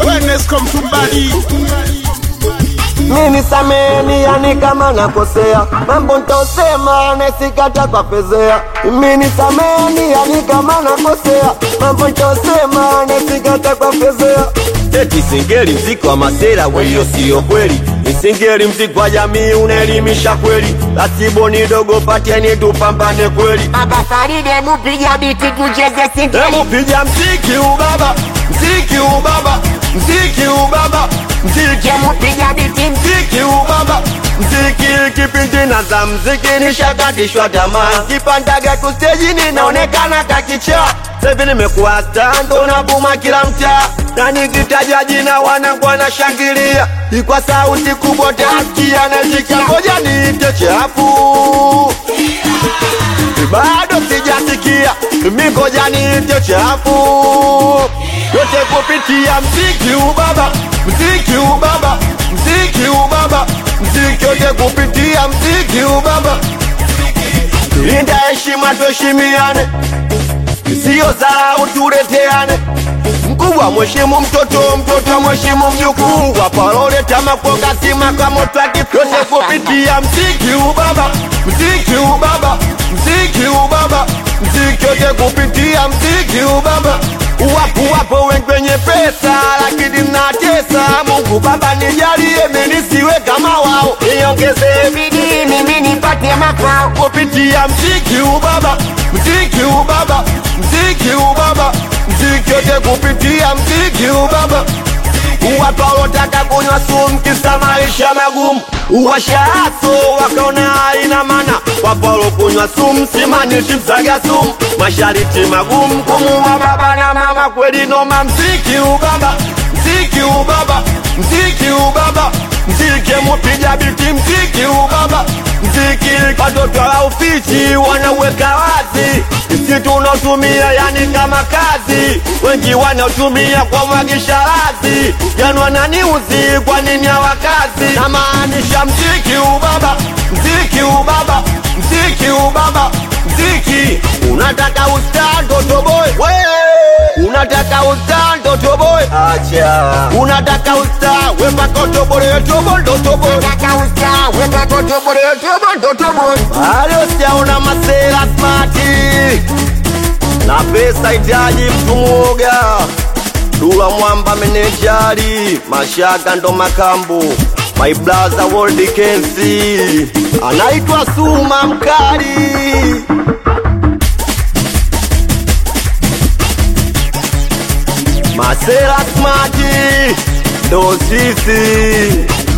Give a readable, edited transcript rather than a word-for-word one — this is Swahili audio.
Wellness come to body. Mimi sameni yani kama nakosea, mambo nitaosema nasikata kwa fezea. Mimi sameni yani kama nakosea, mambo nitaosema nasikata kwa fezea. Eti singeli mziki wa masera weyo sio kweli, singeli mziki wa jamii unaelimisha kweli. Lasiboni dogo pateni tupambane kweli. Baba Faride mupiga biti tucheze singeli. Mupiga mziki ubaba, mziki ubaba, mziki ubaba, mziki mupiga biti mziki ubaba, mziki kipindi na za mziki nishakatishwa tamaa. Kipandaga tu stage ninaonekana kakicha. Sasa nimekuwa stando na buma kila mtaa, na nikitaja jina wanangu wanashangilia. Kwa sauti kubwa tasikia na ngoja niite chafu. Bado sijasikia, mimi ngoja niite chafu. Yote kupitia mziki ubaba, mziki ubaba, mziki ubaba, mziki yote kupitia mziki ubaba. Linda heshima tuheshimiane, sio dharau tuleteane. Mkubwa mheshimu mtoto, mtoto mheshimu mjukuu. Wapalole tamakoga sima kama twaki. Yote kupitia mziki ubaba, mziki ubaba, mziki ubaba, mziki yote kupitia mziki ubaba. Wapo wengi wenye pesa lakini mnatesa. Mungu Baba nijalie mimi nisiwe kama wao, niongeze bidii mimi nipate makao. Kupitia mziki ubaba, mziki ubaba, mziki ubaba, mziki yote kupitia mziki ubaba. Watu walotaka kunywa sumu kisa maisha magumu, uwashaso wakaona haina maana. Wapo walokunywa sumu simanishi msaga sumu, mashariti magumu kumuua baba na mama. Kweli noma mziki ubaba, mziki ubaba, mziki ubaba, mziki mupiga biti mziki ubaba. Mziki watoto wa ufichi wanaweka wazi, sisi tunatumia yani kama kazi. Wengi wanatumia kwa mwagisha lazi, yani wananiuzi kwa nini hawakazi. Namaanisha mziki ubaba, mziki ubaba, mziki ubaba, mziki. Unataka ustando toboy, unataka ustando toboy, acha. Unataka ustando wemba kotobore tobondo toboy, unataka ustando wemba kotobore tobondo toboy. Halo sijaona masela smarti, na pesa itaji mtu mwoga. Dula Mwamba menejari, Mashaka ndo makambo. My brother World Kensi anaitwa Suma Mkali. Masela smarti ndo sisi.